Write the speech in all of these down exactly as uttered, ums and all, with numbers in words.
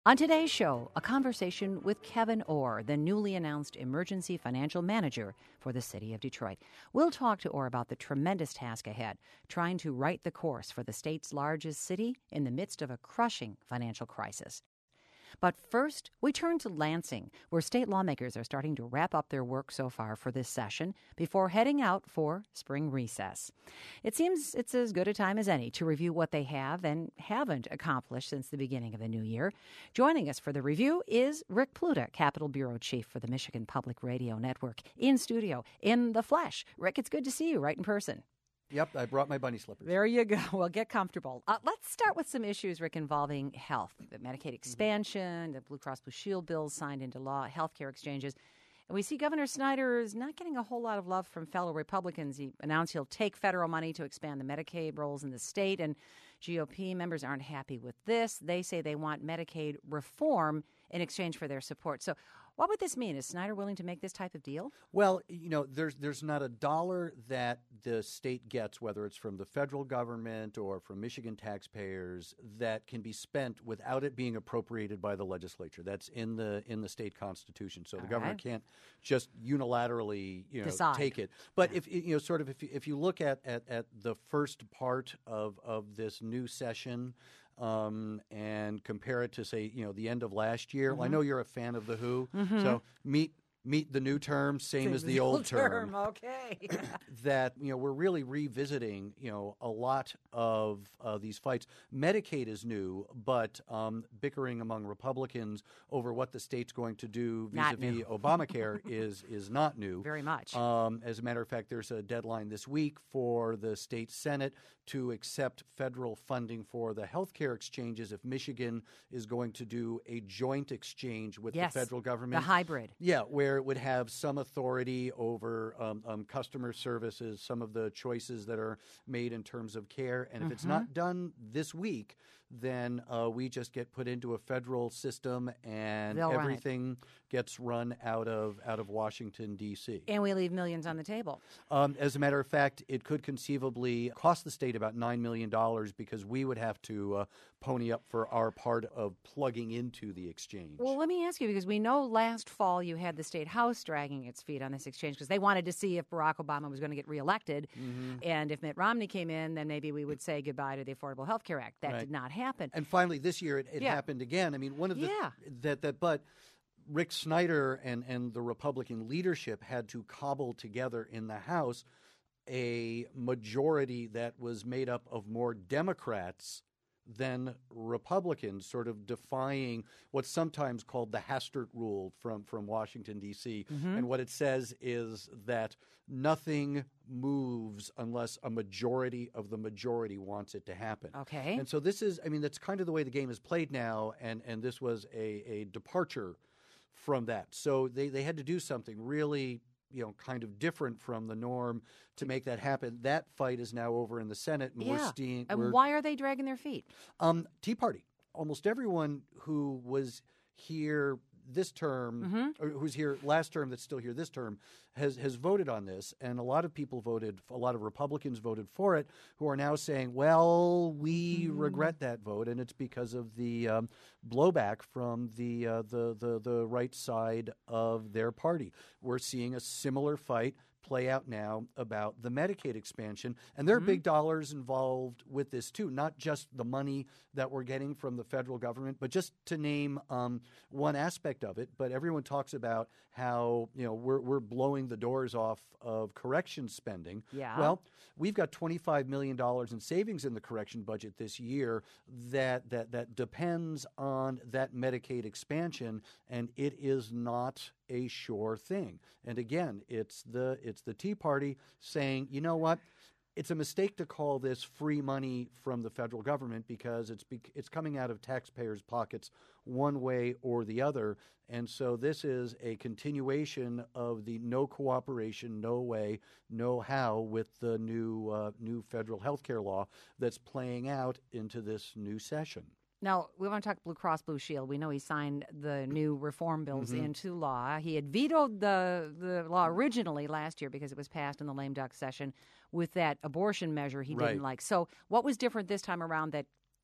On today's show, a conversation with Kevin Orr, the newly announced emergency financial manager for the city of Detroit. We'll talk to Orr about the tremendous task ahead, trying to right the course for the state's largest city in the midst of a crushing financial crisis. But first, we turn to Lansing, where state lawmakers are starting to wrap up their work so far for this session before heading out for spring recess. It seems it's as good a time as any to review what they have and haven't accomplished since the beginning of the new year. Joining us for the review is Rick Pluta, Capitol Bureau Chief for the Michigan Public Radio Network, in studio, in the flesh. Rick, it's good to see you right in person. Yep, I brought my bunny slippers. There you go. Well, get comfortable. Uh, let's start with some issues, Rick, involving health. The Medicaid expansion, mm-hmm. the Blue Cross Blue Shield bills signed into law, healthcare exchanges. And we see Governor Snyder is not getting a whole lot of love from fellow Republicans. He announced he'll take federal money to expand the Medicaid rolls in the state, and G O P members aren't happy with this. They say they want Medicaid reform in exchange for their support. So what would this mean? Is Snyder willing to make this type of deal? Well, you know, there's there's not a dollar that the state gets, whether it's from the federal government or from Michigan taxpayers, that can be spent without it being appropriated by the legislature. That's in the in the state constitution. So the All governor right. can't just unilaterally, you know, Decide. take it. But if you know, sort of, if you, if you look at, at, at the first part of of this new session. Um, and compare it to, say, you know, the end of last year. Mm-hmm. Well, I know you're a fan of The Who, mm-hmm. so meet meet the new term, same, same as the old term. term. Okay. That, you know, we're really revisiting, you know, a lot of uh, these fights. Medicaid is new, but um, bickering among Republicans over what the state's going to do vis-a-vis Obamacare is is not new. Very much. Um, as a matter of fact, there's a deadline this week for the state Senate to accept federal funding for the healthcare exchanges if Michigan is going to do a joint exchange with yes, the federal government. The hybrid. Yeah, where it would have some authority over um, um, customer services, some of the choices that are made in terms of care. And if mm-hmm. it's not done this week, then uh, we just get put into a federal system and They'll everything gets run out of out of Washington, D C. And we leave millions on the table. Um, as a matter of fact, it could conceivably cost the state about nine million dollars because we would have to uh, pony up for our part of plugging into the exchange. Well, let me ask you, because we know last fall you had the state House dragging its feet on this exchange because they wanted to see if Barack Obama was going to get reelected. Mm-hmm. And if Mitt Romney came in, then maybe we would say goodbye to the Affordable Health Care Act. That right. did not happen. And finally, this year it, it yeah. happened again. I mean, one of the yeah. that that but Rick Snyder and, and the Republican leadership had to cobble together in the House a majority that was made up of more Democrats than Republicans, sort of defying what's sometimes called the Hastert rule from, from Washington, D C. Mm-hmm. And what it says is that nothing moves unless a majority of the majority wants it to happen. Okay. And so this is, I mean, that's kind of the way the game is played now, and, and this was a, a departure from that. So they, they had to do something really you know, kind of different from the norm to make that happen. That fight is now over in the Senate. And yeah. we're seeing, and we're, why are they dragging their feet? Um, Tea Party. Almost everyone who was here this term, mm-hmm. or who's here last term that's still here this term, has has voted on this. And a lot of people voted, a lot of Republicans voted for it, who are now saying, well, we mm. regret that vote. And it's because of the um, blowback from the, uh, the, the, the right side of their party. We're seeing a similar fight play out now about the Medicaid expansion. And there are mm-hmm. big dollars involved with this, too, not just the money that we're getting from the federal government, but just to name um, one aspect of it. But everyone talks about how, you know, we're, we're blowing the doors off of corrections spending. Yeah. Well, we've got twenty-five million dollars in savings in the correction budget this year that, that, that depends on that Medicaid expansion, and it is not a sure thing. And again, it's the it's the Tea Party saying, you know what? It's a mistake to call this free money from the federal government because it's it's coming out of taxpayers' pockets one way or the other. And so this is a continuation of the no cooperation, no way, no how with the new uh, new federal health care law that's playing out into this new session. Now, we want to talk Blue Cross Blue Shield. We know he signed the new reform bills mm-hmm. into law. He had vetoed the, the law originally last year because it was passed in the lame duck session with that abortion measure he right. didn't like. So what was different this time around that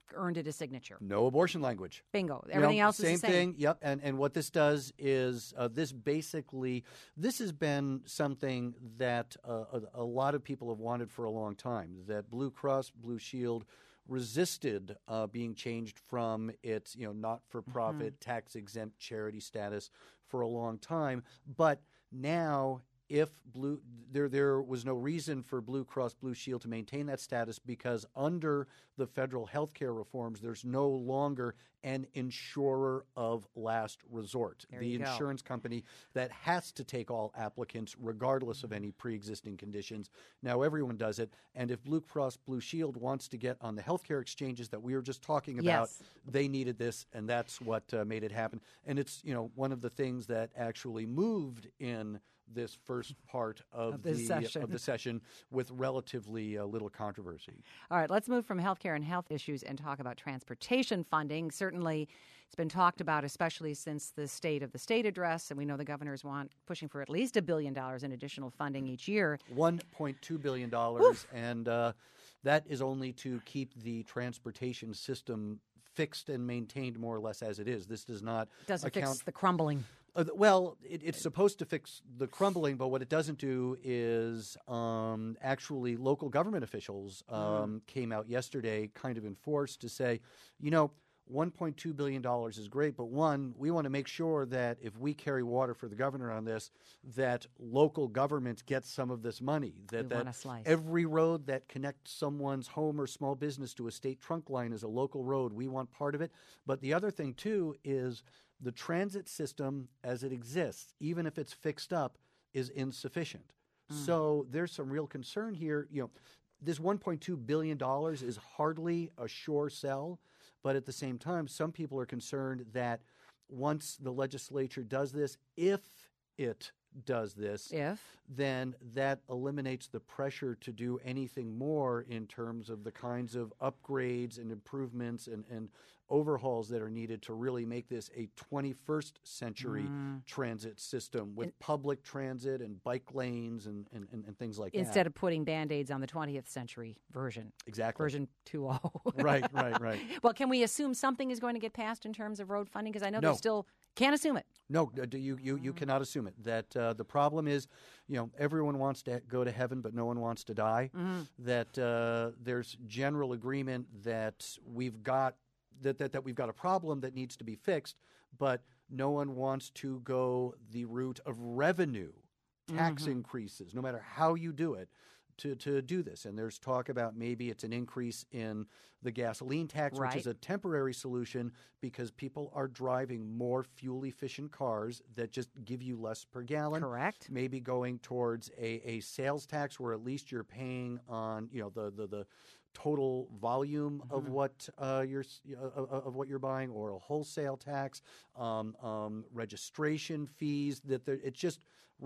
earned it a signature. No abortion language. Bingo. Everything you know, else same is the same. thing. Yep. And and what this does is uh, this basically this has been something that uh, a, a lot of people have wanted for a long time. That Blue Cross Blue Shield resisted uh, being changed from its you know not-for-profit mm-hmm. tax-exempt charity status for a long time, but now. If Blue, there there was no reason for Blue Cross Blue Shield to maintain that status because under the federal health care reforms, there's no longer an insurer of last resort. There the you go. Insurance company that has to take all applicants regardless of any pre-existing conditions. Now everyone does it. And if Blue Cross Blue Shield wants to get on the healthcare exchanges that we were just talking about, yes. they needed this, and that's what uh, made it happen. And it's you know one of the things that actually moved in this first part of, of, the, session. of the session with relatively uh, little controversy. All right, let's move from healthcare and health issues and talk about transportation funding. Certainly, it's been talked about, especially since the State of the State address, and we know the governors want pushing for at least a billion dollars in additional funding each year. one point two billion dollars, and uh, that is only to keep the transportation system fixed and maintained more or less as it is. This does not doesn't account fix the crumbling. Uh, well, it, it's supposed to fix the crumbling, but what it doesn't do is um, actually local government officials um, mm. came out yesterday kind of enforced to say, you know, one point two billion dollars is great, but one, we want to make sure that if we carry water for the governor on this, that local government gets some of this money, that, we that want a slice. Every road that connects someone's home or small business to a state trunk line is a local road. We want part of it. But the other thing, too, is the transit system as it exists, even if it's fixed up, is insufficient. Mm. So there's some real concern here. You know, this one point two billion dollars is hardly a sure sell, but at the same time, some people are concerned that once the legislature does this, if it does this, if? then that eliminates the pressure to do anything more in terms of the kinds of upgrades and improvements and, and overhauls that are needed to really make this a twenty-first century mm. transit system with and, public transit and bike lanes and, and, and, and things like instead that. Instead of putting Band-Aids on the twentieth century version. Exactly. Version two point oh. Right, right, right. Well, can we assume something is going to get passed in terms of road funding? Because I know no. they still can't assume it. No, you you, you cannot assume it. That uh, the problem is, you know, everyone wants to go to heaven, but no one wants to die. Mm-hmm. That uh, there's general agreement that we've got that, that that we've got a problem that needs to be fixed, but no one wants to go the route of revenue, tax mm-hmm. increases, no matter how you do it, to, to do this. And there's talk about maybe it's an increase in the gasoline tax, right. which is a temporary solution because people are driving more fuel-efficient cars that just give you less per gallon. Correct. Maybe going towards a, a sales tax where at least you're paying on, you know, the the, the total volume mm-hmm. of what uh, you're uh, of what you're buying, or a wholesale tax, um, um, registration fees. That it just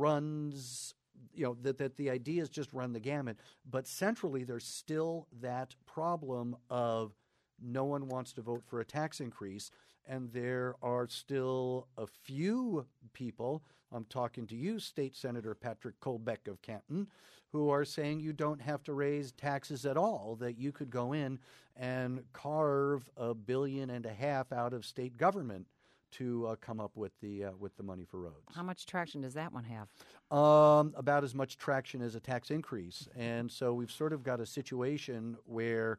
runs. You know, that, that the ideas just run the gamut. But centrally, there's still that problem of no one wants to vote for a tax increase. And there are still a few people, I'm talking to you, State Senator Patrick Colbeck of Canton, who are saying you don't have to raise taxes at all, that you could go in and carve a billion and a half out of state government to uh, come up with the uh, with the money for roads. How much traction does that one have? Um, about as much traction as a tax increase. And so we've sort of got a situation where,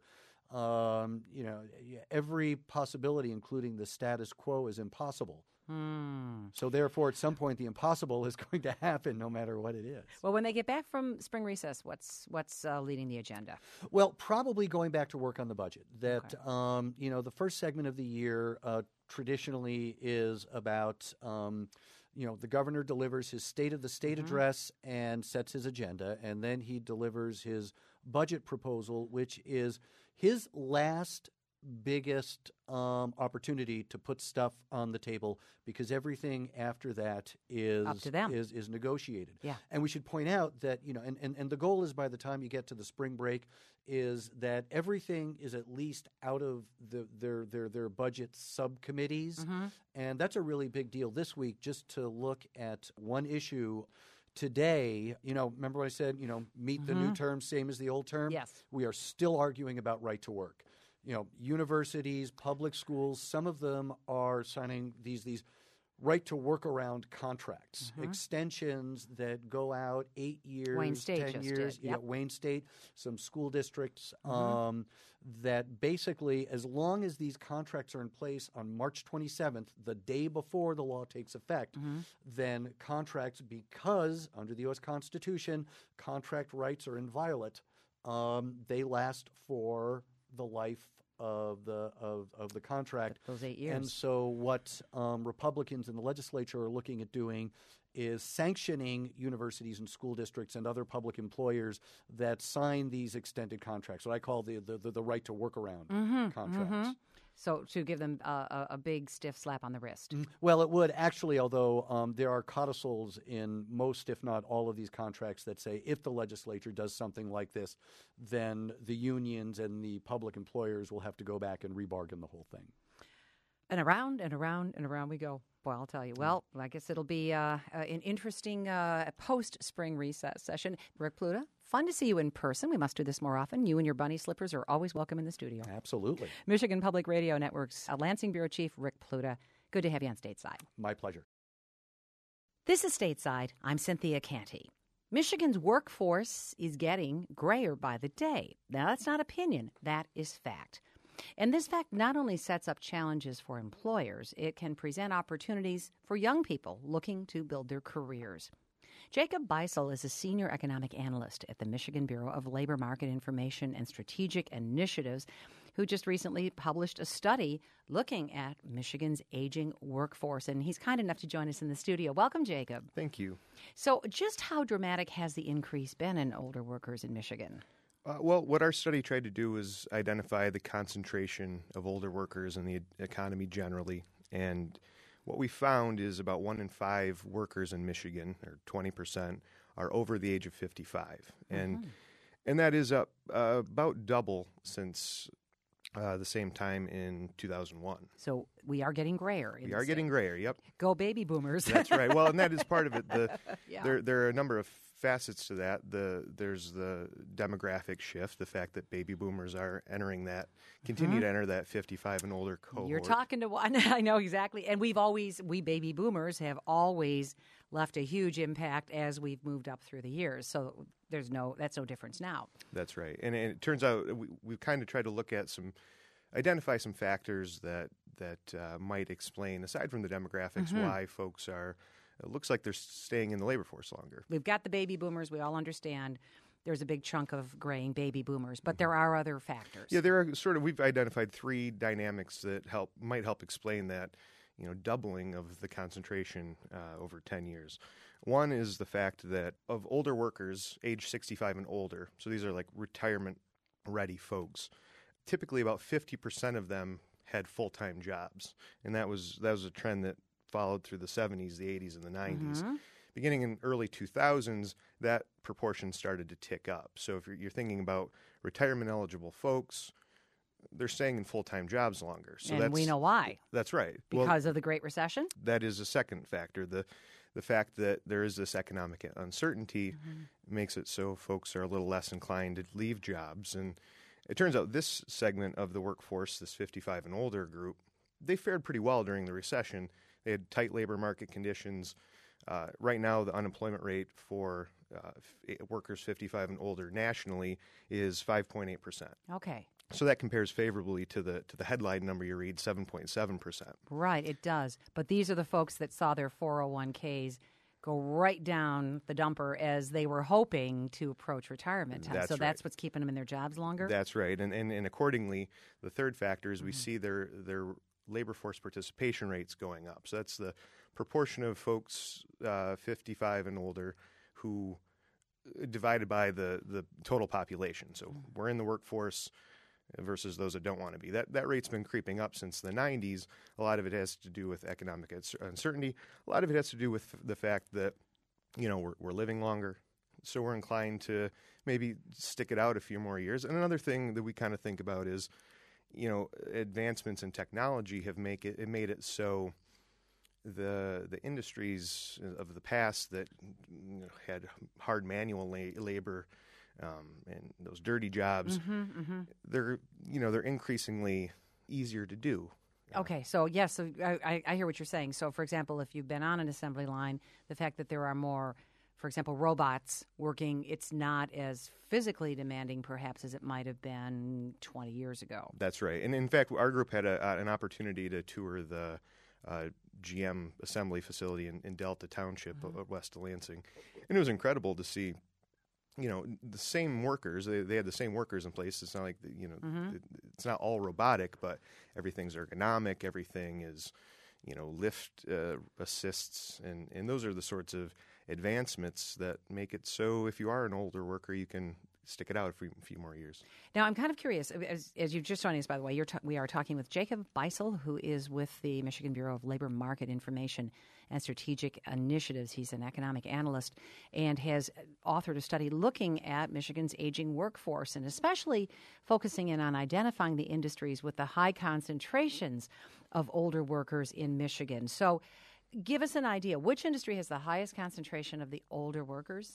um, you know, every possibility, including the status quo, is impossible. Hmm. So therefore, at some point, the impossible is going to happen no matter what it is. Well, when they get back from spring recess, what's what's uh, leading the agenda? Well, probably going back to work on the budget. That, okay. um, you know, the first segment of the year uh, traditionally is about, um, you know, the governor delivers his State of the State mm-hmm. address and sets his agenda, and then he delivers his budget proposal, which is his last biggest um, opportunity to put stuff on the table, because everything after that is up to them. is is negotiated. Yeah. And we should point out that, you know, and, and, and the goal is by the time you get to the spring break is that everything is at least out of the, their their their budget subcommittees. Mm-hmm. And that's a really big deal this week, just to look at one issue. Today, you know, remember what I said, you know, meet mm-hmm. the new term, same as the old term? Yes. We are still arguing about right to work. you know, universities, public schools, some of them are signing these these right to work around contracts, Mhm. extensions that go out eight years, Wayne State ten just years. did, yep. Yeah, Wayne State, some school districts. Mhm. Um, that basically, as long as these contracts are in place on March twenty-seventh, the day before the law takes effect, Mhm. then contracts, because under the U S Constitution, contract rights are inviolate, um, they last for the life of the of, of the contract. Those eight years. And so what um, Republicans in the legislature are looking at doing is sanctioning universities and school districts and other public employers that sign these extended contracts, what I call the the, the, the right to work around Mm-hmm. contracts. Mm-hmm. So to give them a, a, a big stiff slap on the wrist. Mm, Well, it would actually, although um, there are codicils in most, if not all, of these contracts that say if the legislature does something like this, then the unions and the public employers will have to go back and rebargain the whole thing. And around and around and around we go. Well, I'll tell you. Well, I guess it'll be uh, uh, an interesting uh, post-spring recess session. Rick Pluta, fun to see you in person. We must do this more often. You and your bunny slippers are always welcome in the studio. Absolutely. Michigan Public Radio Network's uh, Lansing Bureau Chief Rick Pluta. Good to have you on Stateside. My pleasure. This is Stateside. I'm Cynthia Canty. Michigan's workforce is getting grayer by the day. Now, that's not opinion. That is fact. And this fact not only sets up challenges for employers, it can present opportunities for young people looking to build their careers. Jacob Beisel is a senior economic analyst at the Michigan Bureau of Labor Market Information and Strategic Initiatives, who just recently published a study looking at Michigan's aging workforce. And he's kind enough to join us in the studio. Welcome, Jacob. Thank you. So just how dramatic has the increase been in older workers in Michigan? Uh, well, what our study tried to do was identify the concentration of older workers in the e- economy generally. And what we found is about one in five workers in Michigan, or twenty percent, are over the age of fifty-five. And Mhm. and that is up uh, about double since uh, the same time in two thousand one. So we are getting grayer. in We the are getting state. grayer, yep. Go baby boomers. That's right. Well, and that is part of it. The, Yeah. there, there are a number of facets to that. The There's the demographic shift, the fact that baby boomers are entering that, continue to enter that fifty-five and older cohort. You're talking to one. I know exactly. And we've always, we baby boomers have always left a huge impact as we've moved up through the years. So there's no, that's no difference now. That's right. And, and it turns out we, we've kind of tried to look at some, identify some factors that, that uh, might explain, aside from the demographics, Mhm. why folks are, it looks like they're staying in the labor force longer. We've got the baby boomers. We all understand there's a big chunk of graying baby boomers, but there are other factors. Yeah, there are sort of, we've identified three dynamics that help might help explain that, you know, doubling of the concentration uh, over ten years. One is the fact that of older workers, age sixty-five and older, so these are like retirement-ready folks, typically about fifty percent of them had full-time jobs, and that was that was a trend that followed through the seventies, the eighties, and the nineties. Mhm. Beginning in early two thousands, that proportion started to tick up. So if you're, you're thinking about retirement-eligible folks, they're staying in full-time jobs longer. So and that's, we know why. That's right. Because of the Great Recession? That is a second factor. The the fact that there is this economic uncertainty Mm-hmm. makes it so folks are a little less inclined to leave jobs. And it turns out this segment of the workforce, this fifty-five and older group, they fared pretty well during the recession. They had tight labor market conditions. Uh, right now, the unemployment rate for uh, f- workers fifty-five and older nationally is five point eight percent. Okay. So that compares favorably to the to the headline number you read, seven point seven percent. Right, it does. But these are the folks that saw their four oh one k's go right down the dumper as they were hoping to approach retirement time. That's so that's right. what's keeping them in their jobs longer? That's right. And, and, and accordingly, the third factor is we Mm-hmm. see their, their labor force participation rates going up. So that's the proportion of folks uh, fifty-five and older who uh, divided by the, the total population. So Mm-hmm. we're in the workforce versus those that don't want to be. That that rate's been creeping up since the nineties. A lot of it has to do with economic uncertainty. A lot of it has to do with the fact that, you know, we're, we're living longer, so we're inclined to maybe stick it out a few more years. And another thing that we kind of think about is, you know, advancements in technology have make it, it made it so the the industries of the past that, you know, had hard manual la- labor um, and those dirty jobs, Mm-hmm, mm-hmm. they're you know they're increasingly easier to do. Okay, so yes, so I, I- I hear what you're saying. So, for example, if you've been on an assembly line, the fact that there are more, for example, robots working, it's not as physically demanding, perhaps, as it might have been twenty years ago. That's right. And in fact, our group had a, uh, an opportunity to tour the uh, G M assembly facility in, in Delta Township, Mm-hmm. uh, west of Lansing, and it was incredible to see. You know, the same workers. They, they had the same workers in place. It's not like the, you know, Mm-hmm. it, it's not all robotic, but everything's ergonomic. Everything is, you know, lift uh, assists, and and those are the sorts of advancements that make it so if you are an older worker, you can stick it out for a few more years. Now, I'm kind of curious, as, as you've just joined us, by the way, you're ta- we are talking with Jacob Beisel, who is with the Michigan Bureau of Labor Market Information and Strategic Initiatives. He's an economic analyst and has authored a study looking at Michigan's aging workforce and especially focusing in on identifying the industries with the high concentrations of older workers in Michigan. So give us an idea. Which industry has the highest concentration of the older workers?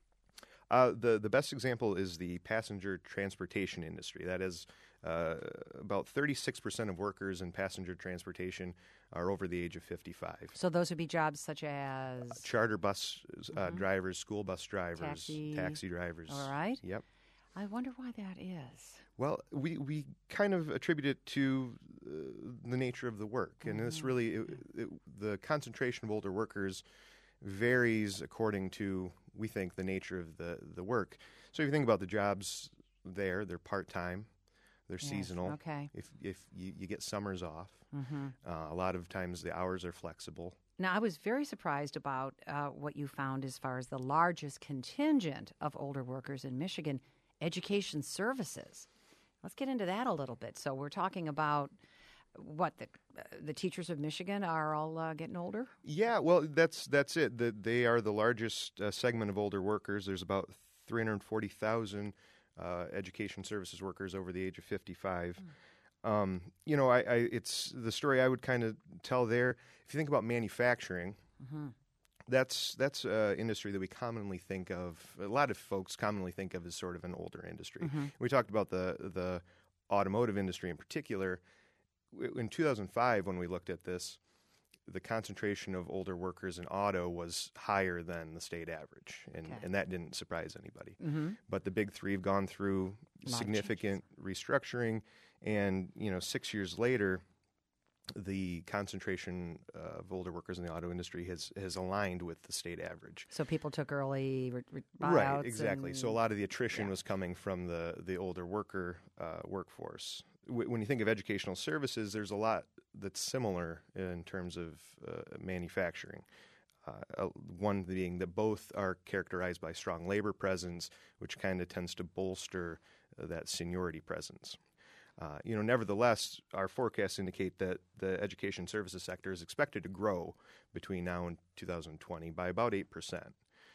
Uh, the the best example is the passenger transportation industry. That is, uh, about thirty-six percent of workers in passenger transportation are over the age of fifty-five. So those would be jobs such as... Charter bus uh, drivers, school bus drivers, Taxi. taxi drivers. All right. Yep. I wonder why that is. Well, we, we kind of attribute it to uh, the nature of the work, and this really it, it, the concentration of older workers varies according to, we think, the nature of the, the work. So if you think about the jobs there, they're part-time, they're Yes, seasonal. okay. If if you, you get summers off, Mm-hmm. uh, a lot of times the hours are flexible. Now, I was very surprised about uh, what you found as far as the largest contingent of older workers in Michigan, education services. Let's get into that a little bit. So we're talking about what the uh, the teachers of Michigan are all uh, getting older. Yeah, well, that's that's it. The, they are the largest uh, segment of older workers. There's about three hundred forty thousand uh, education services workers over the age of fifty-five. Mm. Um, you know, I, I it's the story I would kind of tell there. If you think about manufacturing, mm-hmm. that's that's an industry that we commonly think of. A lot of folks commonly think of as sort of an older industry. Mm-hmm. We talked about the the automotive industry in particular. In two thousand five, when we looked at this, the concentration of older workers in auto was higher than the state average, and, Okay. and that didn't surprise anybody. Mm-hmm. But the big three have gone through significant restructuring, and you know, six years later, the concentration uh, of older workers in the auto industry has has aligned with the state average. So people took early re- re- buyouts. Right, exactly. and- So a lot of the attrition yeah. was coming from the the older worker uh, workforce. W- when you think of educational services, there's a lot that's similar in terms of uh, manufacturing. Uh, uh, one being that both are characterized by strong labor presence, which kind of tends to bolster uh, that seniority presence. Uh, you know, nevertheless, our forecasts indicate that the education services sector is expected to grow between now and two thousand twenty by about eight percent.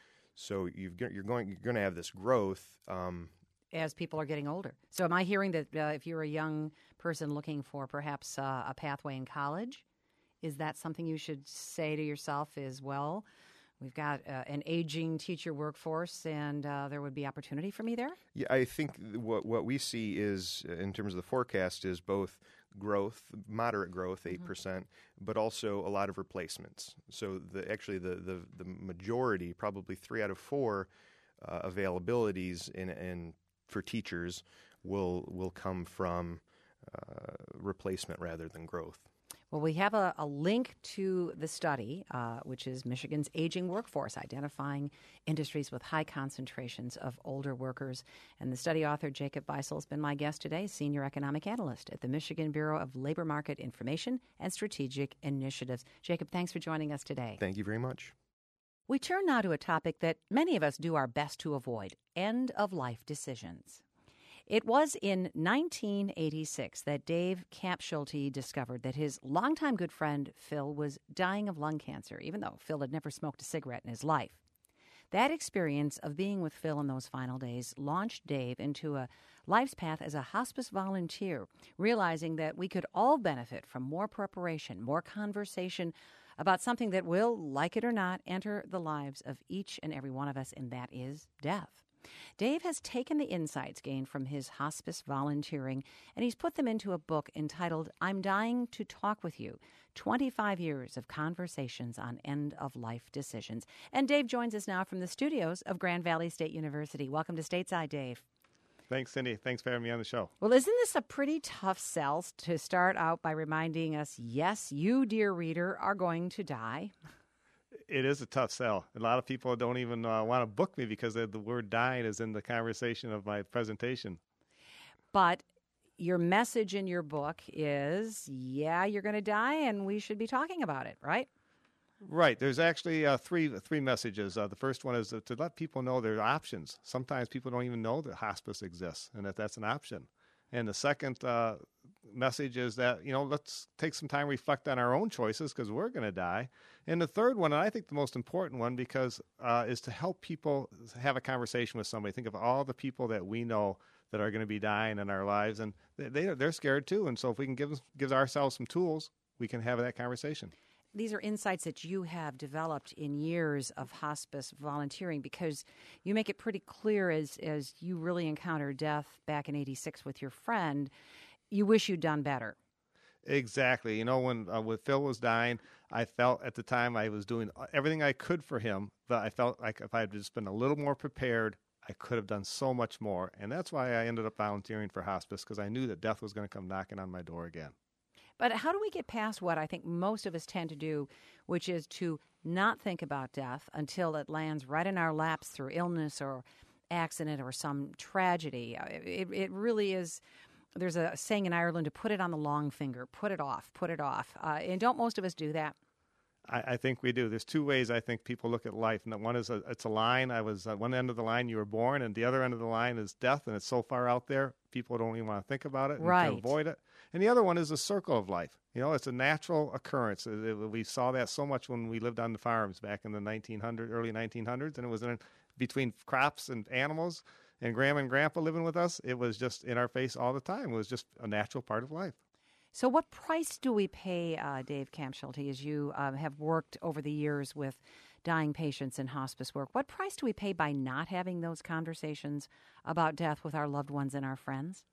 So you've, g- you're going you're going to have this growth. Um, as people are getting older. So am I hearing that uh, if you're a young person looking for perhaps uh, a pathway in college, is that something you should say to yourself as well? We've got uh, an aging teacher workforce, and uh, there would be opportunity for me there? Yeah, I think th- what what we see is, uh, in terms of the forecast, is both growth, moderate growth, eight percent, but also a lot of replacements. So the actually the the, the majority, probably three out of four uh, availabilities in in for teachers will will come from uh, replacement rather than growth. Well, we have a, a link to the study, uh, which is Michigan's Aging Workforce, Identifying Industries with High Concentrations of Older Workers. And the study author, Jacob Beisel, has been my guest today, Senior Economic Analyst at the Michigan Bureau of Labor Market Information and Strategic Initiatives. Jacob, thanks for joining us today. Thank you very much. We turn now to a topic that many of us do our best to avoid, end-of-life decisions. It was in nineteen eighty-six that Dave Capschulte discovered that his longtime good friend Phil was dying of lung cancer, even though Phil had never smoked a cigarette in his life. That experience of being with Phil in those final days launched Dave into a life's path as a hospice volunteer, realizing that we could all benefit from more preparation, more conversation about something that will, like it or not, enter the lives of each and every one of us, and that is death. Dave has taken the insights gained from his hospice volunteering and he's put them into a book entitled I'm Dying to Talk with You, twenty-five years of conversations on end-of-life decisions. And Dave joins us now from the studios of Grand Valley State University. Welcome to Stateside, Dave. Thanks, Cindy. Thanks for having me on the show. Well, isn't this a pretty tough sell to start out by reminding us, yes, you, dear reader, are going to die? It is a tough sell. A lot of people don't even uh, want to book me because the word dying is in the conversation of my presentation. But your message in your book is, yeah, you're going to die, and we should be talking about it, right? Right. There's actually uh, three three messages. Uh, the first one is to, to let people know there are options. Sometimes people don't even know that hospice exists and that that's an option. And the second uh, message is that, you know, let's take some time to reflect on our own choices because we're going to die. And the third one, and I think the most important one, because uh, is to help people have a conversation with somebody. Think of all the people that we know that are going to be dying in our lives, and they, they're scared too. And so if we can give, give ourselves some tools, we can have that conversation. These are insights that you have developed in years of hospice volunteering because you make it pretty clear as, as you really encountered death back in eighty-six with your friend, you wish you'd done better. Exactly. You know, when, uh, when Phil was dying, I felt at the time I was doing everything I could for him, but I felt like if I had just been a little more prepared, I could have done so much more. And that's why I ended up volunteering for hospice, because I knew that death was going to come knocking on my door again. But how do we get past what I think most of us tend to do, which is to not think about death until it lands right in our laps through illness or accident or some tragedy? It, it really is, there's a saying in Ireland to put it on the long finger, put it off, put it off. Uh, and don't most of us do that? I, I think we do. There's two ways I think people look at life. And one is a, it's a line. I was at one end of the line, you were born, and the other end of the line is death, and it's so far out there, people don't even want to think about it and right. can avoid it. And the other one is a circle of life. You know, it's a natural occurrence. It, it, we saw that so much when we lived on the farms back in the nineteen hundreds, early nineteen hundreds, and it was in, between crops and animals and Grandma and Grandpa living with us. It was just in our face all the time. It was just a natural part of life. So what price do we pay, uh, Dave Kampschulte, as you uh, have worked over the years with dying patients in hospice work? What price do we pay by not having those conversations about death with our loved ones and our friends?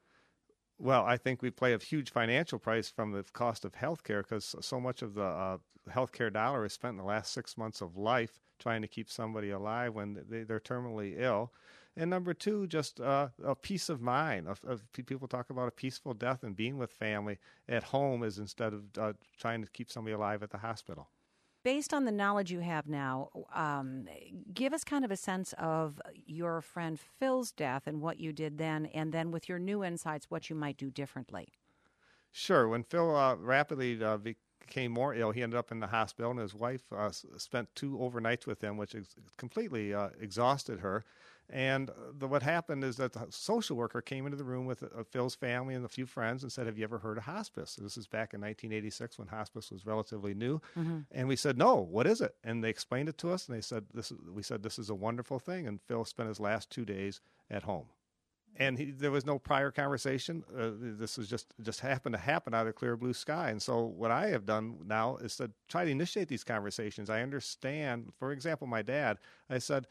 Well, I think we pay a huge financial price from the cost of health care because so much of the uh, health care dollar is spent in the last six months of life trying to keep somebody alive when they, they're terminally ill. And number two, just uh, a peace of mind. Of, of people talk about a peaceful death and being with family at home is instead of uh, trying to keep somebody alive at the hospital. Based on the knowledge you have now, um, give us kind of a sense of your friend Phil's death and what you did then, and then with your new insights, what you might do differently. Sure. When Phil uh, rapidly uh, became more ill, he ended up in the hospital, and his wife uh, spent two overnights with him, which ex- completely uh, exhausted her. And the, what happened is that the social worker came into the room with uh, Phil's family and a few friends and said, have you ever heard of hospice? This is back in nineteen eighty-six when hospice was relatively new. Mm-hmm. And we said, no, what is it? And they explained it to us, and they said, "This is." We said, this is a wonderful thing. And Phil spent his last two days at home. And he, there was no prior conversation. Uh, this was just just happened to happen out of clear blue sky. And so what I have done now is to try to initiate these conversations. I understand, for example, my dad, I said,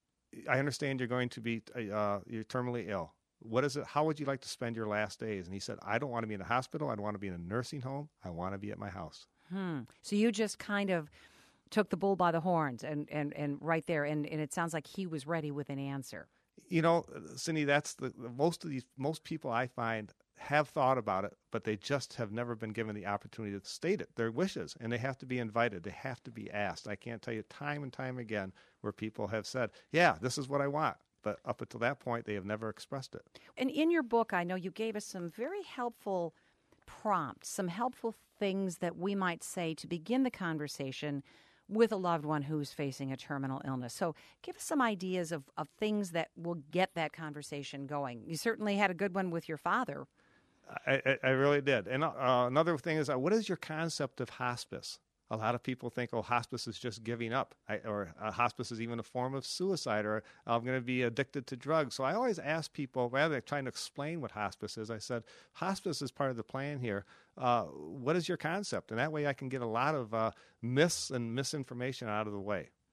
I understand you're going to be uh, you're terminally ill. What is it? How would you like to spend your last days? And he said, I don't want to be in a hospital. I don't want to be in a nursing home. I want to be at my house. Hmm. So you just kind of took the bull by the horns and, and, and right there. And, and it sounds like he was ready with an answer. You know, Cindy, that's the most of these most people I find have thought about it, but they just have never been given the opportunity to state it, their wishes, and they have to be invited. They have to be asked. I can't tell you time and time again where people have said, yeah, this is what I want. But up until that point, they have never expressed it. And in your book, I know you gave us some very helpful prompts, some helpful things that we might say to begin the conversation with a loved one who's facing a terminal illness. So give us some ideas of, of things that will get that conversation going. You certainly had a good one with your father. I, I, I really did. And uh, another thing is, uh, what is your concept of hospice? A lot of people think, oh, hospice is just giving up, I, or uh, hospice is even a form of suicide, or I'm going to be addicted to drugs. So I always ask people, rather than trying to explain what hospice is, I said, hospice is part of the plan here. Uh, what is your concept? And that way I can get a lot of uh, myths and misinformation out of the way.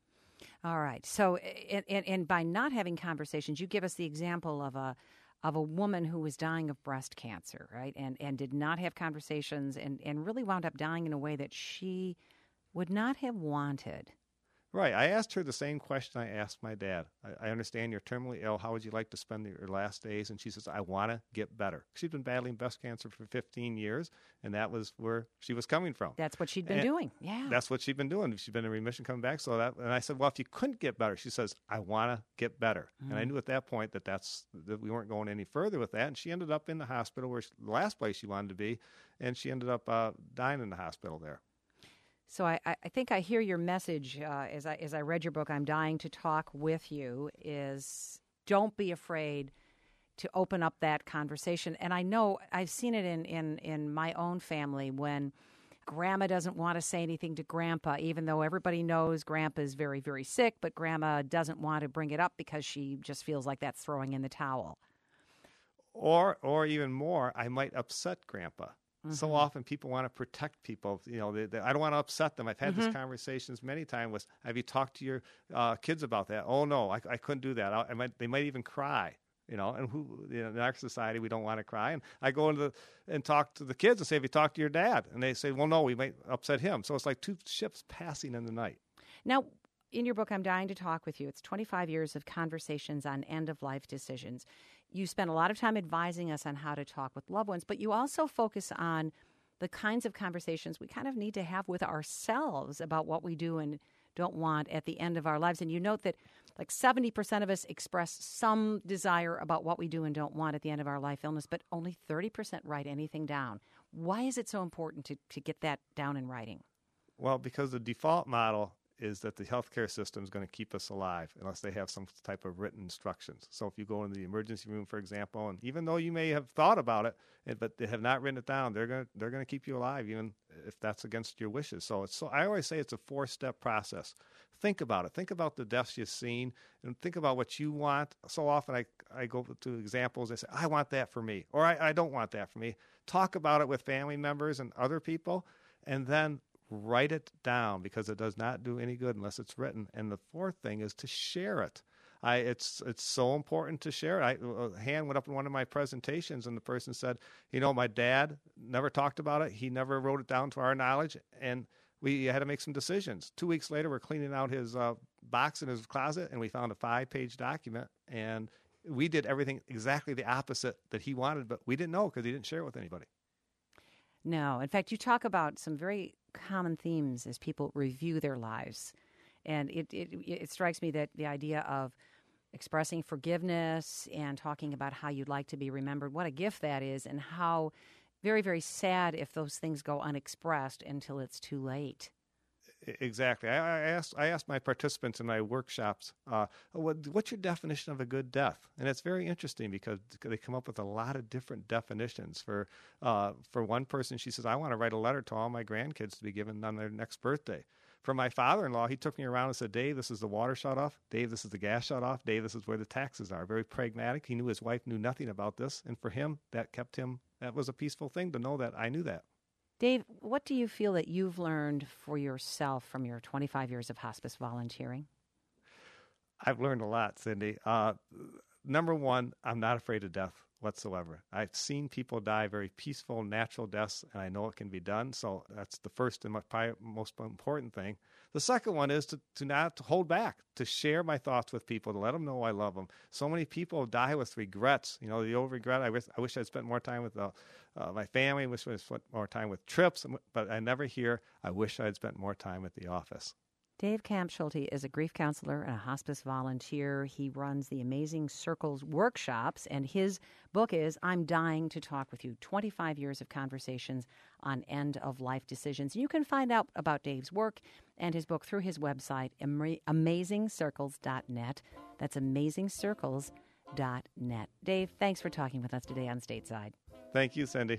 All right. So, and, and, and by not having conversations, you give us the example of a of a woman who was dying of breast cancer, right? And and did not have conversations and, and really wound up dying in a way that she would not have wanted. Right. I asked her the same question I asked my dad. I, I understand you're terminally ill. How would you like to spend your last days? And she says, I want to get better. She's been battling breast cancer for fifteen years, and that was where she was coming from. That's what she'd been and doing. Yeah. That's what she'd been doing. She'd been in remission, coming back. So that, and I said, well, if you couldn't get better, she says, I want to get better. Mm. And I knew at that point that that's that we weren't going any further with that. And she ended up in the hospital, where she, the last place she wanted to be, and she ended up uh, dying in the hospital there. So I, I think I hear your message uh, as I as I read your book, I'm Dying to Talk with You, is don't be afraid to open up that conversation. And I know I've seen it in, in, in my own family when Grandma doesn't want to say anything to Grandpa, even though everybody knows Grandpa's very, very sick, but Grandma doesn't want to bring it up because she just feels like that's throwing in the towel. Or, or even more, I might upset Grandpa. Mm-hmm. So often people want to protect people. You know, they, they, I don't want to upset them. I've had mm-hmm. these conversations many times with, have you talked to your uh, kids about that? Oh, no, I, I couldn't do that. I, I might, they might even cry, you know, and who, you know, in our society, we don't want to cry. And I go into the, and talk to the kids and say, have you talked to your dad? And they say, well, no, we might upset him. So it's like two ships passing in the night. Now, in your book, I'm Dying to Talk with You, it's twenty-five years of conversations on end-of-life decisions. You spend a lot of time advising us on how to talk with loved ones, but you also focus on the kinds of conversations we kind of need to have with ourselves about what we do and don't want at the end of our lives. And you note that like seventy percent of us express some desire about what we do and don't want at the end of our life illness, but only thirty percent write anything down. Why is it so important to, to get that down in writing? Well, because the default model is that the healthcare system is going to keep us alive unless they have some type of written instructions. So if you go into the emergency room, for example, and even though you may have thought about it, but they have not written it down, they're going to, they're going to keep you alive even if that's against your wishes. So it's so I always say it's a four-step process. Think about it. Think about the deaths you've seen and think about what you want. So often I, I go to examples. I say, I want that for me, or I, I don't want that for me. Talk about it with family members and other people, and then write it down, because it does not do any good unless it's written. And the fourth thing is to share it. I, it's it's so important to share it. I, a hand went up in one of my presentations, and the person said, you know, my dad never talked about it. He never wrote it down to our knowledge, and we had to make some decisions. Two weeks later, we're cleaning out his uh, box in his closet, and we found a five-page document, and we did everything exactly the opposite that he wanted, but we didn't know because he didn't share it with anybody. No. In fact, you talk about some very common themes as people review their lives. And it, it, it strikes me that the idea of expressing forgiveness and talking about how you'd like to be remembered, what a gift that is, and how very, very sad if those things go unexpressed until it's too late. Exactly. I, I asked I asked my participants in my workshops, uh, what, what's your definition of a good death? And it's very interesting because they come up with a lot of different definitions. For uh, for one person, she says, I want to write a letter to all my grandkids to be given on their next birthday. For my father-in-law, he took me around and said, Dave, this is the water shut off. Dave, this is the gas shut off. Dave, this is where the taxes are. Very pragmatic. He knew his wife knew nothing about this. And for him, that kept him, that was a peaceful thing to know that I knew that. Dave, what do you feel that you've learned for yourself from your twenty-five years of hospice volunteering? I've learned a lot, Cindy. Uh, number one, I'm not afraid of death whatsoever. I've seen people die very peaceful, natural deaths, and I know it can be done. So that's the first and most important thing. The second one is to, to not to hold back, to share my thoughts with people, to let them know I love them. So many people die with regrets. You know, the old regret, I wish, I wish I'd spent more time with uh, uh, my family, I wish I'd spent more time with trips, but I never hear, I wish I'd spent more time at the office. Dave Camp-Schulte is a grief counselor and a hospice volunteer. He runs the Amazing Circles workshops, and his book is I'm Dying to Talk with You, twenty-five years of conversations on end-of-life decisions. You can find out about Dave's work and his book through his website, amazing circles dot net. That's amazing circles dot net. Dave, thanks for talking with us today on Stateside. Thank you, Cindy.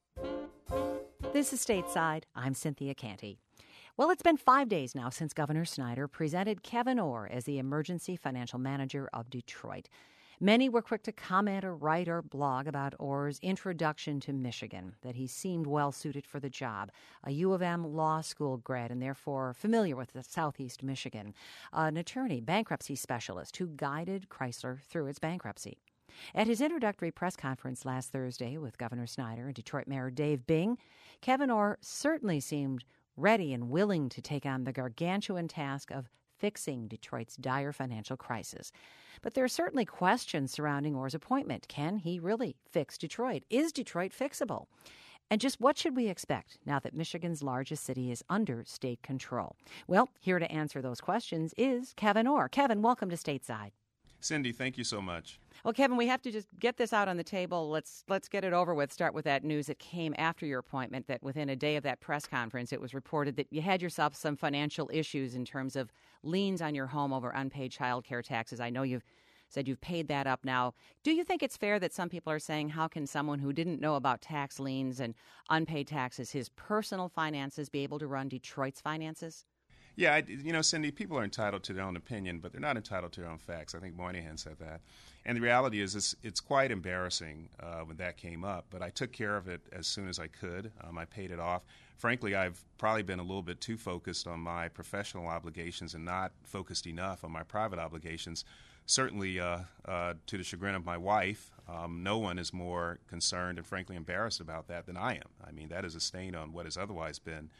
This is Stateside. I'm Cynthia Canty. Well, it's been five days now since Governor Snyder presented Kevin Orr as the Emergency Financial Manager of Detroit. Many were quick to comment or write or blog about Orr's introduction to Michigan, that he seemed well suited for the job, a U of M law school grad and therefore familiar with the Southeast Michigan, an attorney, bankruptcy specialist who guided Chrysler through its bankruptcy. At his introductory press conference last Thursday with Governor Snyder and Detroit Mayor Dave Bing, Kevin Orr certainly seemed ready and willing to take on the gargantuan task of fixing Detroit's dire financial crisis. But there are certainly questions surrounding Orr's appointment. Can he really fix Detroit? Is Detroit fixable? And just what should we expect now that Michigan's largest city is under state control? Well, here to answer those questions is Kevin Orr. Kevin, welcome to Stateside. Cindy, thank you so much. Well, Kevin, we have to just get this out on the table. Let's let's get it over with. Start with that news that came after your appointment, that within a day of that press conference, it was reported that you had yourself some financial issues in terms of liens on your home over unpaid child care taxes. I know you've said you've paid that up now. Do you think it's fair that some people are saying, how can someone who didn't know about tax liens and unpaid taxes, his personal finances, be able to run Detroit's finances? Yeah, I, you know, Cindy, people are entitled to their own opinion, but they're not entitled to their own facts. I think Moynihan said that. And the reality is it's, it's quite embarrassing uh, when that came up, but I took care of it as soon as I could. Um, I paid it off. Frankly, I've probably been a little bit too focused on my professional obligations and not focused enough on my private obligations. Certainly, uh, uh, to the chagrin of my wife, um, no one is more concerned and frankly embarrassed about that than I am. I mean, that is a stain on what has otherwise been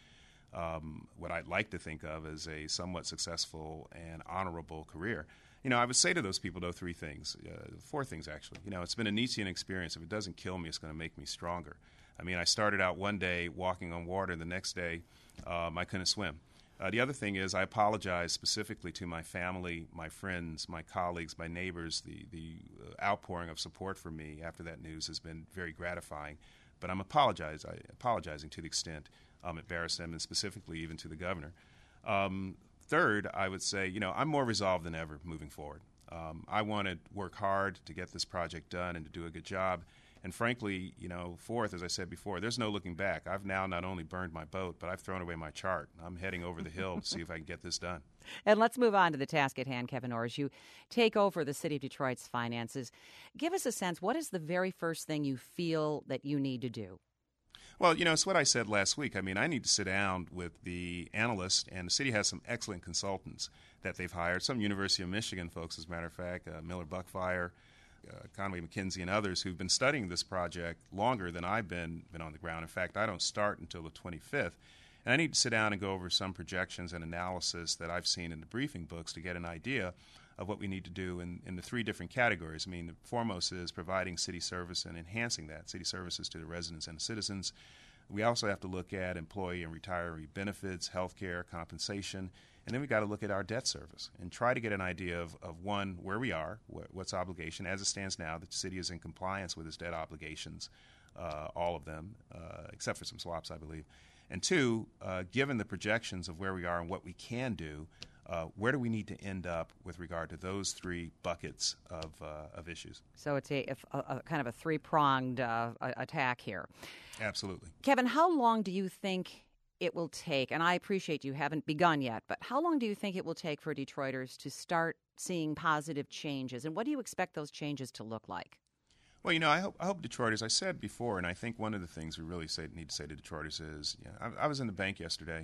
Um, what I'd like to think of as a somewhat successful and honorable career. You know, I would say to those people, though, three things, uh, four things, actually. You know, it's been a Nietzschean experience. If it doesn't kill me, it's going to make me stronger. I mean, I started out one day walking on water. The next day, um, I couldn't swim. Uh, the other thing is I apologize specifically to my family, my friends, my colleagues, my neighbors. The, the outpouring of support for me after that news has been very gratifying. But I'm apologize, I, apologizing to the extent Um, embarrass them, and specifically even to the governor. Um, third, I would say, you know, I'm more resolved than ever moving forward. Um, I want to work hard to get this project done and to do a good job. And frankly, you know, fourth, as I said before, there's no looking back. I've now not only burned my boat, but I've thrown away my chart. I'm heading over the hill to see if I can get this done. And let's move on to the task at hand, Kevin Orr. As you take over the city of Detroit's finances, give us a sense, what is the very first thing you feel that you need to do? Well, you know, it's what I said last week. I mean, I need to sit down with the analyst, and the city has some excellent consultants that they've hired. Some University of Michigan folks, as a matter of fact, uh, Miller Buckfire, uh, Conway McKinsey, and others who've been studying this project longer than I've been, been on the ground. In fact, I don't start until the twenty-fifth. And I need to sit down and go over some projections and analysis that I've seen in the briefing books to get an idea of what we need to do in, in the three different categories. I mean, the foremost is providing city service and enhancing that, city services to the residents and the citizens. We also have to look at employee and retiree benefits, health care, compensation, and then we've got to look at our debt service and try to get an idea of, of one, where we are, wh- what's obligation. As it stands now, the city is in compliance with its debt obligations, uh, all of them, uh, except for some swaps, I believe. And two, uh, given the projections of where we are and what we can do, Uh, where do we need to end up with regard to those three buckets of uh, of issues? So it's a, a, a kind of a three-pronged uh, attack here. Absolutely. Kevin, how long do you think it will take, and I appreciate you haven't begun yet, but how long do you think it will take for Detroiters to start seeing positive changes, and what do you expect those changes to look like? Well, you know, I hope, I hope Detroiters, I said before, and I think one of the things we really say, need to say to Detroiters is, you know, I, I was in the bank yesterday,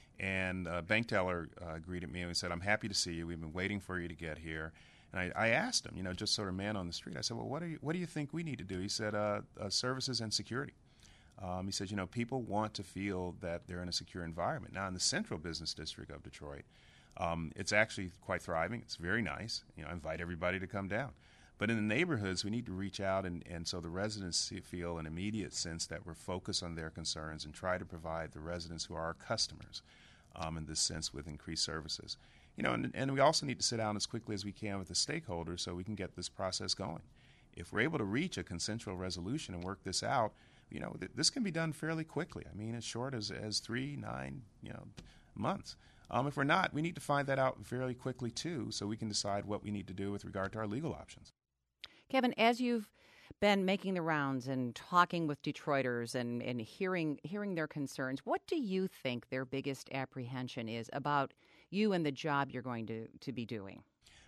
and a bank teller uh, greeted me and he said, "I'm happy to see you. We've been waiting for you to get here." And I, I asked him, you know, just sort of man on the street, I said, "Well, what do you, what do you think we need to do?" He said, uh, uh, "Services and security." Um, he said, "You know, people want to feel that they're in a secure environment." Now, in the central business district of Detroit, um, it's actually quite thriving. It's very nice. You know, I invite everybody to come down. But in the neighborhoods, we need to reach out, and, and so the residents feel an immediate sense that we're focused on their concerns and try to provide the residents who are our customers Um, in this sense with increased services. You know, and, and we also need to sit down as quickly as we can with the stakeholders so we can get this process going. If we're able to reach a consensual resolution and work this out, you know, th- this can be done fairly quickly. I mean, as short as, as three, nine, you know, months. Um, if we're not, we need to find that out fairly quickly, too, so we can decide what we need to do with regard to our legal options. Kevin, as you've been making the rounds and talking with Detroiters and, and hearing hearing their concerns, what do you think their biggest apprehension is about you and the job you're going to, to be doing?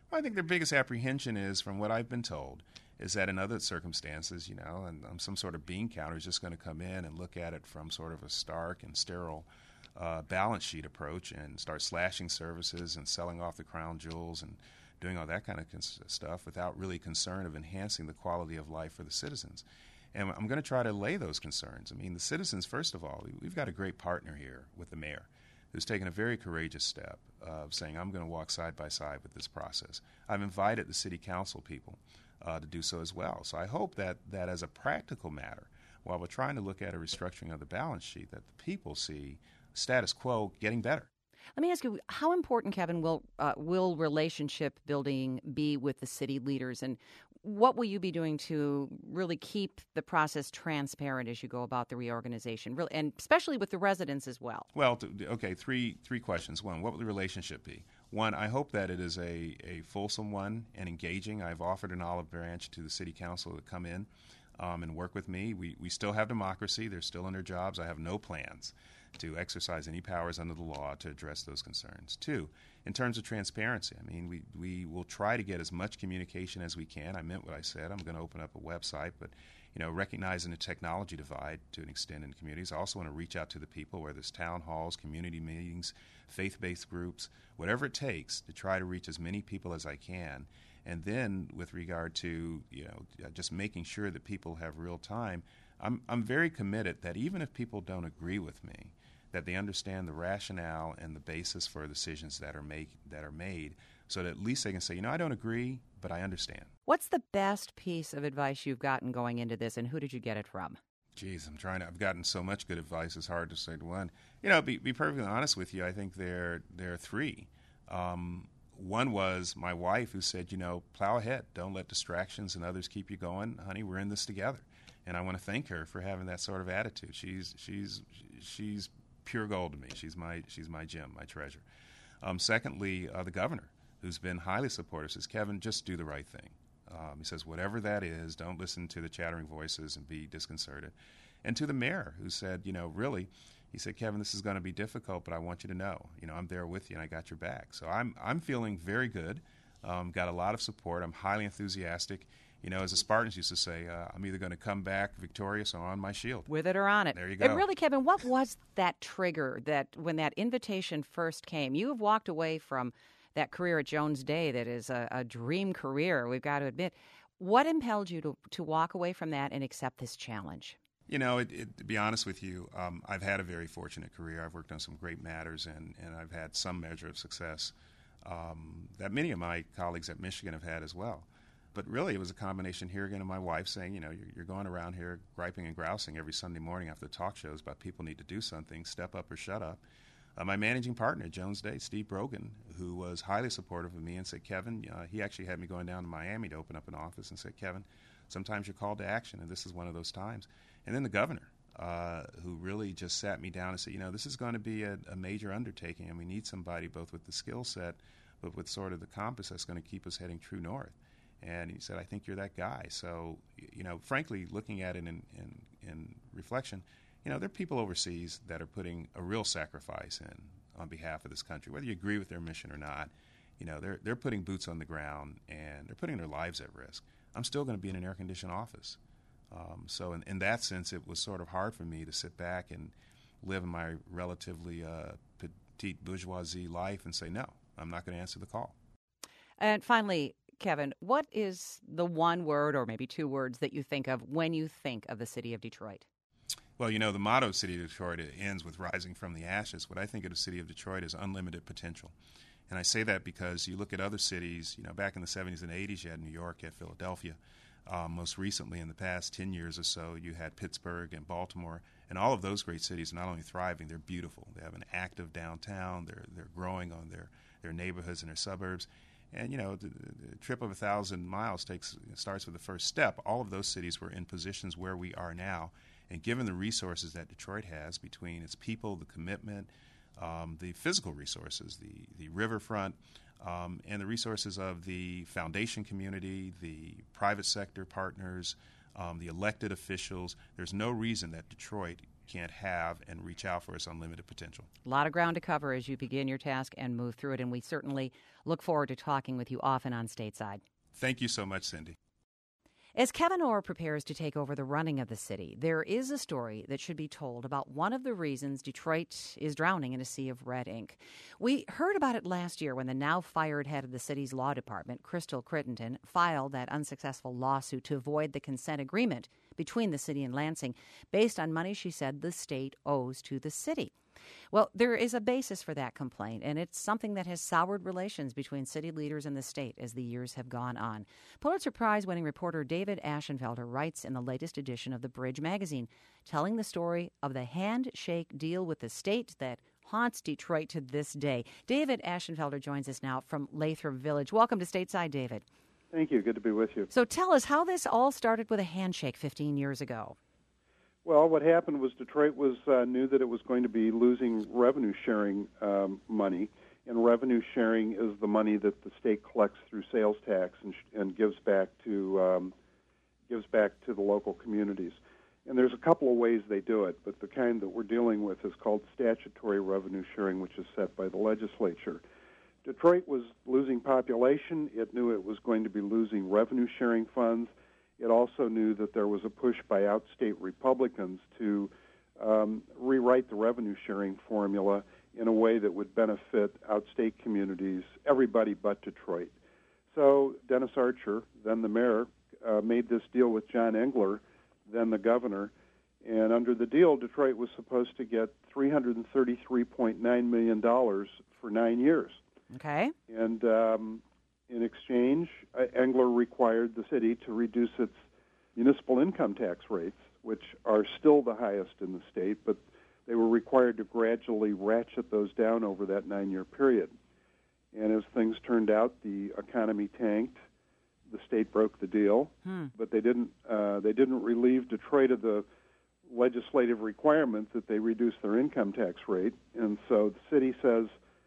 I think their biggest apprehension is, from what I've been told, is that in other circumstances, you know, and um, some sort of bean counter is just going to come in and look at it from sort of a stark and sterile uh, balance sheet approach and start slashing services and selling off the crown jewels and doing all that kind of cons- stuff without really concern of enhancing the quality of life for the citizens. And I'm going to try to allay those concerns. I mean, the citizens, first of all, we've got a great partner here with the mayor, who's taken a very courageous step of saying, I'm going to walk side by side with this process. I've invited the city council people uh, to do so as well. So I hope that, that as a practical matter, while we're trying to look at a restructuring of the balance sheet, that the people see status quo getting better. Let me ask you, how important, Kevin, will uh, will relationship building be with the city leaders, and what will you be doing to really keep the process transparent as you go about the reorganization, really, and especially with the residents as well? Well, to, okay, three three questions. One, what will the relationship be? One, I hope that it is a, a fulsome one and engaging. I've offered an olive branch to the city council to come in um, and work with me. We, we still have democracy. They're still in their jobs. I have no plans to exercise any powers under the law to address those concerns. Two, in terms of transparency, I mean, we, we will try to get as much communication as we can. I meant what I said. I'm going to open up a website, but, you know, recognizing the technology divide to an extent in communities, I also want to reach out to the people, whether it's town halls, community meetings, faith-based groups, whatever it takes to try to reach as many people as I can. And then with regard to, you know, just making sure that people have real time, I'm, I'm very committed that even if people don't agree with me, that they understand the rationale and the basis for decisions that are make that are made, so that at least they can say, you know, I don't agree, but I understand. What's the best piece of advice you've gotten going into this, and who did you get it from? Geez, I'm trying to. I've gotten so much good advice. It's hard to say to one. You know, be be perfectly honest with you, I think there there are three. Um, one was my wife, who said, you know, plow ahead. Don't let distractions and others keep you going, honey. We're in this together. And I want to thank her for having that sort of attitude. She's she's she's pure gold to me. She's my she's my gem, my treasure. Um, secondly, uh, the governor, who's been highly supportive, says, Kevin, just do the right thing. Um, he says, whatever that is, don't listen to the chattering voices and be disconcerted. And to the mayor, who said, you know, really, he said, Kevin, this is going to be difficult, but I want you to know, you know, I'm there with you and I got your back. So I'm I'm feeling very good. Um, got a lot of support. I'm highly enthusiastic. You know, as the Spartans used to say, uh, I'm either going to come back victorious or on my shield. With it or on it. There you go. And really, Kevin, what was that trigger that when that invitation first came? You have walked away from that career at Jones Day that is a, a dream career, we've got to admit. What impelled you to, to walk away from that and accept this challenge? You know, it, it, to be honest with you, um, I've had a very fortunate career. I've worked on some great matters, and, and I've had some measure of success um, that many of my colleagues at Michigan have had as well. But really, it was a combination here again of my wife saying, you know, you're, you're going around here griping and grousing every Sunday morning after the talk shows about people need to do something, step up or shut up. Uh, my managing partner at Jones Day, Steve Brogan, who was highly supportive of me and said, Kevin, uh, he actually had me going down to Miami to open up an office and said, Kevin, sometimes you're called to action, and this is one of those times. And then the governor, uh, who really just sat me down and said, you know, this is going to be a, a major undertaking, and we need somebody both with the skill set but with sort of the compass that's going to keep us heading true north. And he said, I think you're that guy. So, you know, frankly, looking at it in, in, in reflection, you know, there are people overseas that are putting a real sacrifice in on behalf of this country. Whether you agree with their mission or not, you know, they're, they're putting boots on the ground and they're putting their lives at risk. I'm still going to be in an air-conditioned office. Um, so in, in that sense, it was sort of hard for me to sit back and live in my relatively uh, petite bourgeoisie life and say, no, I'm not going to answer the call. And finally, Kevin, what is the one word or maybe two words that you think of when you think of the city of Detroit? Well, you know, the motto of the city of Detroit, it ends with rising from the ashes. What I think of the city of Detroit is unlimited potential. And I say that because you look at other cities, you know, back in the seventies and eighties, you had New York, you had Philadelphia. Um, most recently, in the past ten years or so, you had Pittsburgh and Baltimore. And all of those great cities are not only thriving, they're beautiful. They have an active downtown. They're, they're growing on their, their neighborhoods and their suburbs. And, you know, the, the trip of a thousand miles takes starts with the first step. All of those cities were in positions where we are now. And given the resources that Detroit has between its people, the commitment, um, the physical resources, the, the riverfront, um, and the resources of the foundation community, the private sector partners, um, the elected officials, there's no reason that Detroit can't have and reach out for its unlimited potential. A lot of ground to cover as you begin your task and move through it, and we certainly look forward to talking with you often on Stateside. Thank you so much, Cindy. As Kevin Orr prepares to take over the running of the city, there is a story that should be told about one of the reasons Detroit is drowning in a sea of red ink. We heard about it last year when the now-fired head of the city's law department, Crystal Crittenden, filed that unsuccessful lawsuit to avoid the consent agreement between the city and Lansing based on money she said the state owes to the city. Well, there is a basis for that complaint, and it's something that has soured relations between city leaders and the state as the years have gone on. Pulitzer Prize-winning reporter David Ashenfelter writes in the latest edition of The Bridge magazine, telling the story of the handshake deal with the state that haunts Detroit to this day. David Ashenfelter joins us now from Lathrop Village. Welcome to Stateside, David. Thank you. Good to be with you. So tell us how this all started with a handshake fifteen years ago. Well, what happened was Detroit was uh, knew that it was going to be losing revenue sharing um, money, and revenue sharing is the money that the state collects through sales tax and, sh- and gives back to um, gives back to the local communities. And there's a couple of ways they do it, but the kind that we're dealing with is called statutory revenue sharing, which is set by the legislature. Detroit was losing population. It knew it was going to be losing revenue sharing funds. It also knew that there was a push by outstate Republicans to um, rewrite the revenue sharing formula in a way that would benefit outstate communities, everybody but Detroit. So Dennis Archer, then the mayor, uh, made this deal with John Engler, then the governor, and under the deal, Detroit was supposed to get three hundred thirty-three point nine million dollars for nine years. Okay. And um, in exchange, uh, Engler required the city to reduce its municipal income tax rates, which are still the highest in the state, but they were required to gradually ratchet those down over that nine-year period. And as things turned out, the economy tanked. The state broke the deal, hmm. but they didn't. Uh, they didn't relieve Detroit of the legislative requirement that they reduce their income tax rate, and so the city says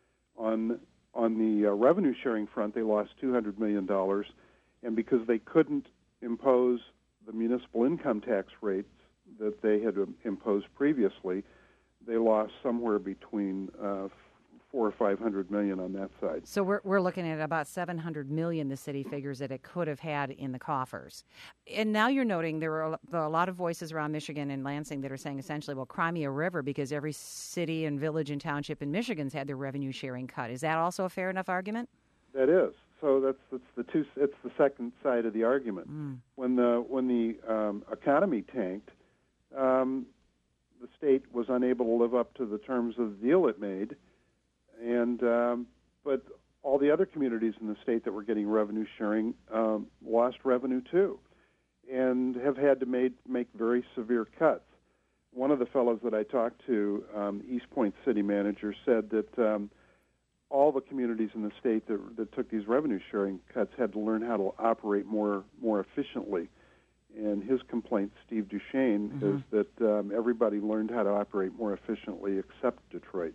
on On the uh, revenue sharing front, they lost two hundred million dollars, and because they couldn't impose the municipal income tax rates that they had imposed previously, they lost somewhere between uh, four or five hundred million on that side. So we're we're looking at about seven hundred million. The city figures that it could have had in the coffers. And now you're noting there are a lot of voices around Michigan and Lansing that are saying essentially, well, cry me a river, because every city and village and township in Michigan's had their revenue sharing cut. Is that also a fair enough argument? That is. So that's that's the two. It's the second side of the argument. Mm. When the when the um, economy tanked, um, the state was unable to live up to the terms of the deal it made. And um, but all the other communities in the state that were getting revenue sharing um, lost revenue too, and have had to made, make very severe cuts. One of the fellows that I talked to, um, East Point city manager, said that um, all the communities in the state that, that took these revenue sharing cuts had to learn how to operate more more efficiently. And his complaint, Steve Duchesne, mm-hmm. is that um, everybody learned how to operate more efficiently except Detroit.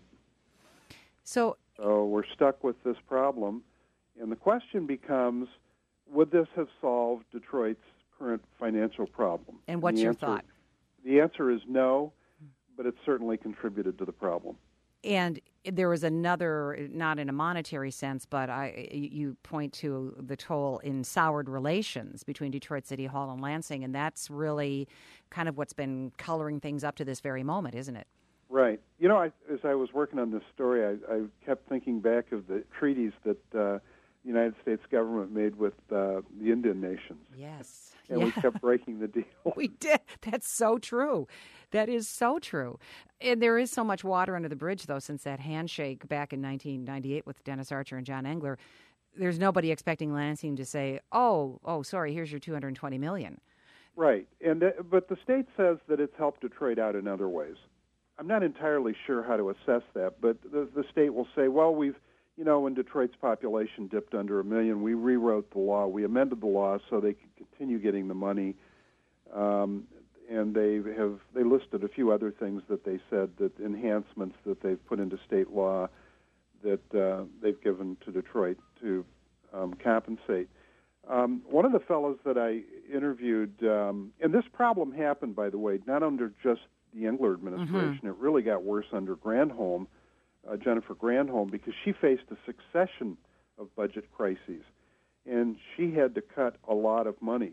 So, so we're stuck with this problem, and the question becomes, would this have solved Detroit's current financial problem? And what's and your answer, thought? The answer is no, but it certainly contributed to the problem. And there was another, not in a monetary sense, but I, you point to the toll in soured relations between Detroit City Hall and Lansing, and that's really kind of what's been coloring things up to this very moment, isn't it? Right. You know, I, as I was working on this story, I, I kept thinking back of the treaties that uh, the United States government made with uh, the Indian nations. Yes. And yeah. we kept breaking the deal. We did. That's so true. That is so true. And there is so much water under the bridge, though, since that handshake back in nineteen ninety-eight with Dennis Archer and John Engler. There's nobody expecting Lansing to say, oh, oh, sorry, here's your two hundred twenty million dollars. Right. And uh, but the state says that it's helped Detroit out in other ways. I'm not entirely sure how to assess that, but the, the state will say, well, we've, you know, when Detroit's population dipped under a million, we rewrote the law. We amended the law so they could continue getting the money. Um, and they have they listed a few other things that they said, that enhancements that they've put into state law that uh, they've given to Detroit to um, compensate. Um, one of the fellows that I interviewed, um, and this problem happened, by the way, not under just the Engler administration. Mm-hmm. It really got worse under Granholm, uh, Jennifer Granholm, because she faced a succession of budget crises, and she had to cut a lot of money.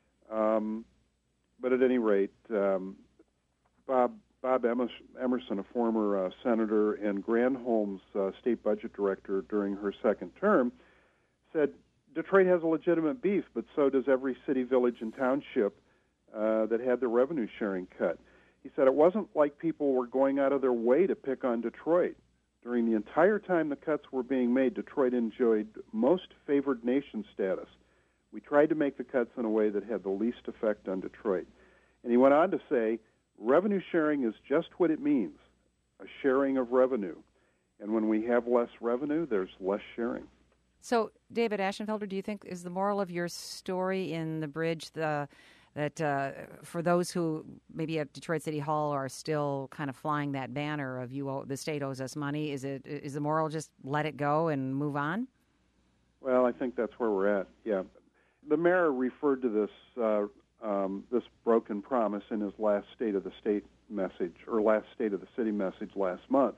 Um, but at any rate, um, Bob Bob Emerson, a former uh, senator and Granholm's uh, state budget director during her second term, said Detroit has a legitimate beef, but so does every city, village, and township uh, that had their revenue sharing cut. He said it wasn't like people were going out of their way to pick on Detroit. During the entire time the cuts were being made, Detroit enjoyed most favored nation status. We tried to make the cuts in a way that had the least effect on Detroit. And he went on to say, revenue sharing is just what it means, a sharing of revenue. And when we have less revenue, there's less sharing. So, David Ashenfelter, do you think is the moral of your story in The Bridge the that uh, for those who maybe at Detroit City Hall are still kind of flying that banner of you owe, the state owes us money, is it is the moral just let it go and move on? Well, I think that's where we're at, yeah. The mayor referred to this uh, um, this broken promise in his last State of the State message, or last State of the City message last month.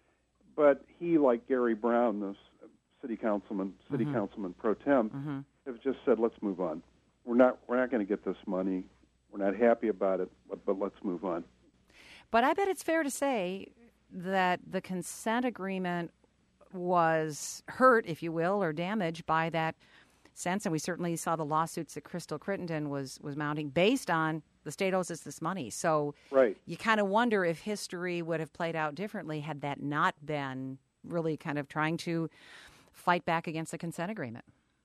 But he, like Gary Brown, this city councilman, city mm-hmm. councilman pro tem, mm-hmm. have just said, let's move on. We're not we're not going to get this money. We're not happy about it, but, but let's move on. But I bet it's fair to say that the consent agreement was hurt, if you will, or damaged by that sense, and we certainly saw the lawsuits that Crystal Crittenden was was mounting based on the state owes us this money. So right. you kind of wonder if history would have played out differently had that not been really kind of trying to fight back against the consent agreement.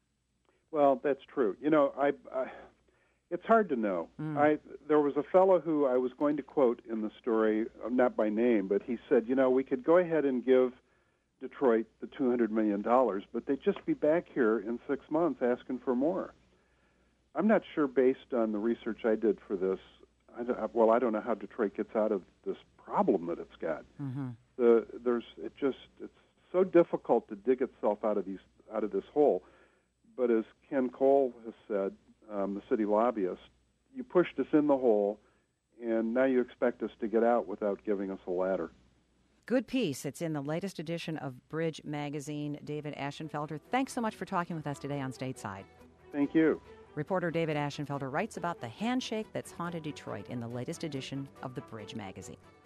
Well, that's true. You know, I, I it's hard to know. Mm. I there was a fellow who I was going to quote in the story, not by name, but he said, you know, we could go ahead and give Detroit the two hundred million dollars, but they'd just be back here in six months asking for more. I'm not sure, based on the research I did for this, I well, I don't know how Detroit gets out of this problem that it's got. Mm-hmm. The there's it just it's so difficult to dig itself out of these out of this hole. But as Ken Cole has said, um, the city lobbyist, you pushed us in the hole, and now you expect us to get out without giving us a ladder. Good piece. It's in the latest edition of Bridge Magazine. David Ashenfelter, thanks so much for talking with us today on Stateside. Thank you. Reporter David Ashenfelter writes about the handshake that's haunted Detroit in the latest edition of the Bridge Magazine.